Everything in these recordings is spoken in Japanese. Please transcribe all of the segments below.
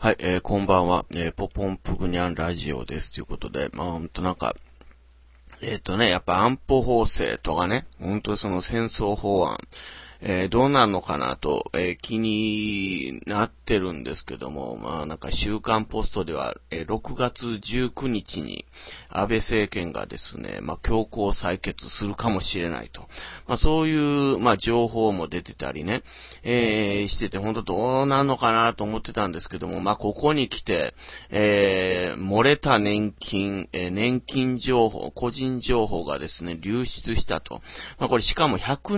はい、こんばんは、ポポンプグニャンラジオです。ということで、やっぱ安保法制とかね、本当にその戦争法案、どうなるのかなと、気になってるんですけども、週刊ポストでは、6月19日に安倍政権がですね、強行採決するかもしれないと。そういう、情報も出てたりね、してて、本当どうなるのかなと思ってたんですけども、ここに来て、漏れた年金、年金情報、個人情報がですね、流出したと。これしかも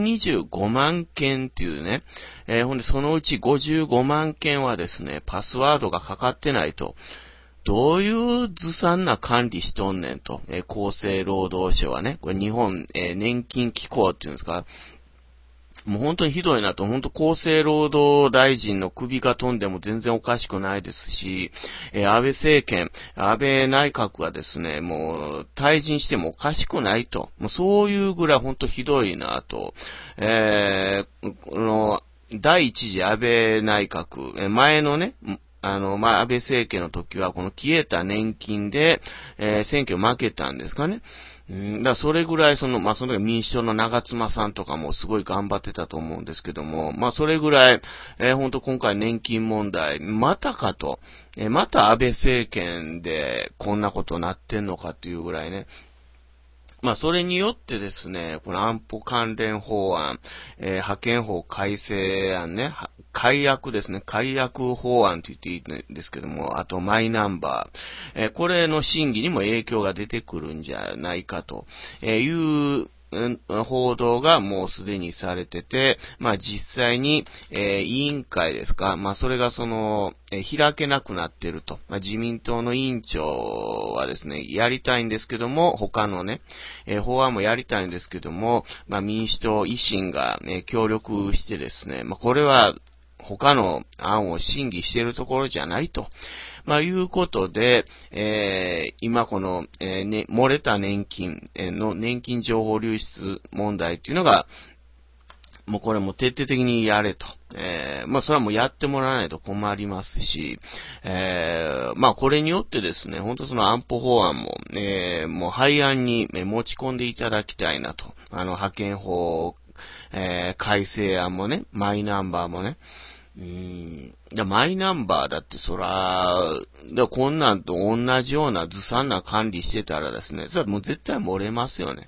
125万件っていうね、ほんでそのうち55万件はですね、パスワードがかかってないと。どういうずさんな管理しとんねんと。厚生労働省はね、これ日本、年金機構っていうんですか、もう本当にひどいなと、本当厚生労働大臣の首が飛んでも全然おかしくないですし、安倍政権、安倍内閣はですね、もう退陣してもおかしくないと、もうそういうぐらい本当ひどいなと、この第一次安倍内閣、前のね、安倍政権の時はこの消えた年金で、選挙負けたんですかね。だからそれぐらいその時民主党の長妻さんとかもすごい頑張ってたと思うんですけども、それぐらい、本当今回年金問題、またかと、また安倍政権でこんなことになってんのかっていうぐらいね、それによってですね、この安保関連法案、派遣法改正案ね、改悪ですね、改悪法案と言っていいんですけども、あとマイナンバー、これの審議にも影響が出てくるんじゃないかという報道がもうすでにされてて、実際に、委員会ですか、それが開けなくなってると。自民党の委員長はですね、やりたいんですけども、他のね、法案もやりたいんですけども、民主党、維新が、協力してですね、これは他の案を審議しているところじゃないと。いうことで、今この、漏れた年金の年金情報流出問題っていうのが、もうこれも徹底的にやれと。それはもうやってもらわないと困りますし、これによってですね、本当その安保法案も、もう廃案に持ち込んでいただきたいなと。派遣法、改正案もね、マイナンバーもね、マイナンバーだってこんなんと同じようなずさんな管理してたらですね、それはもう絶対漏れますよね。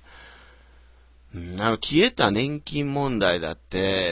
消えた年金問題だって、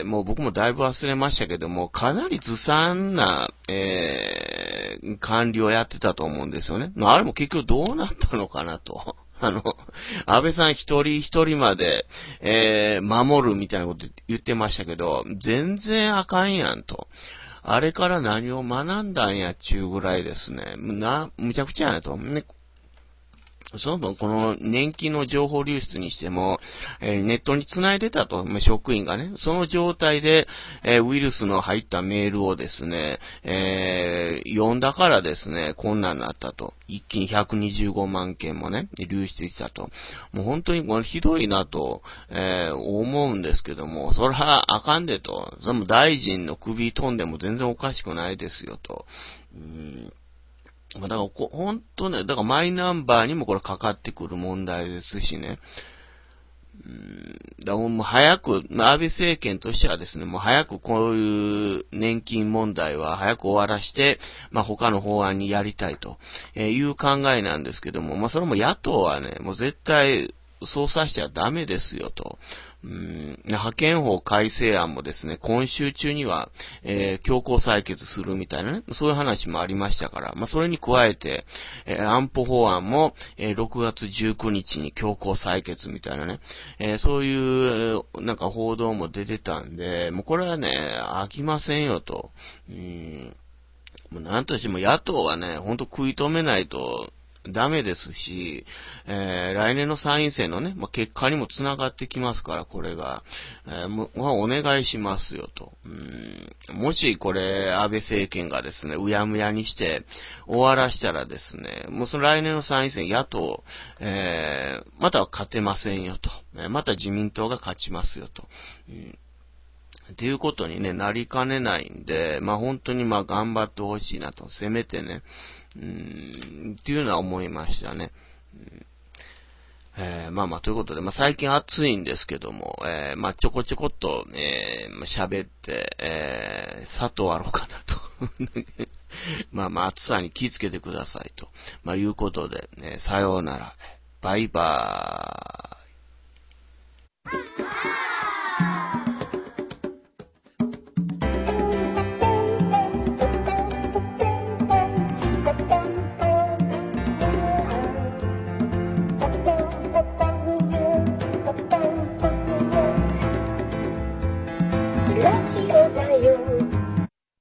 もう僕もだいぶ忘れましたけども、かなりずさんな、管理をやってたと思うんですよね。あれも結局どうなったのかなと。安倍さん一人一人まで、守るみたいなこと言ってましたけど、全然あかんやんと。あれから何を学んだんやっちゅうぐらいですね。むちゃくちゃやなと。ね、そのこの年金の情報流出にしても、ネットに繋いでたと、職員がね、その状態で、ウイルスの入ったメールをですね、読んだからですね、こんなんなったと。一気に125万件もね、流出したと。もう本当にこれひどいなと、思うんですけども、それはあかんでと。それも大臣の首飛んでも全然おかしくないですよと。だから本当ね、だからマイナンバーにもこれかかってくる問題ですしね。だからもう早く、安倍政権としてはですね、もう早くこういう年金問題は早く終わらして、他の法案にやりたいという考えなんですけども、それも野党はね、もう絶対そうさせちゃダメですよと。派遣法改正案もですね、今週中には、強行採決するみたいなね、そういう話もありましたから、それに加えて、安保法案も、6月19日に強行採決みたいなね、そういう、報道も出てたんで、もうこれはね、飽きませんよと。もうなんとしても野党はね、ほんと食い止めないと、ダメですし、来年の参院選のね、結果にもつながってきますから、これが。お願いしますよと。もしこれ、安倍政権がですね、うやむやにして終わらしたらですね、もうその来年の参院選、野党、または勝てませんよと。また自民党が勝ちますよと。 っていうことにね、なりかねないんで、本当に頑張ってほしいなと、せめてね、っていうのは思いましたね。ということで、最近暑いんですけども、ちょこちょこっと、喋って、佐藤あろうかなと。暑さに気をつけてくださいと。いうことで、さようなら。バイバーイ。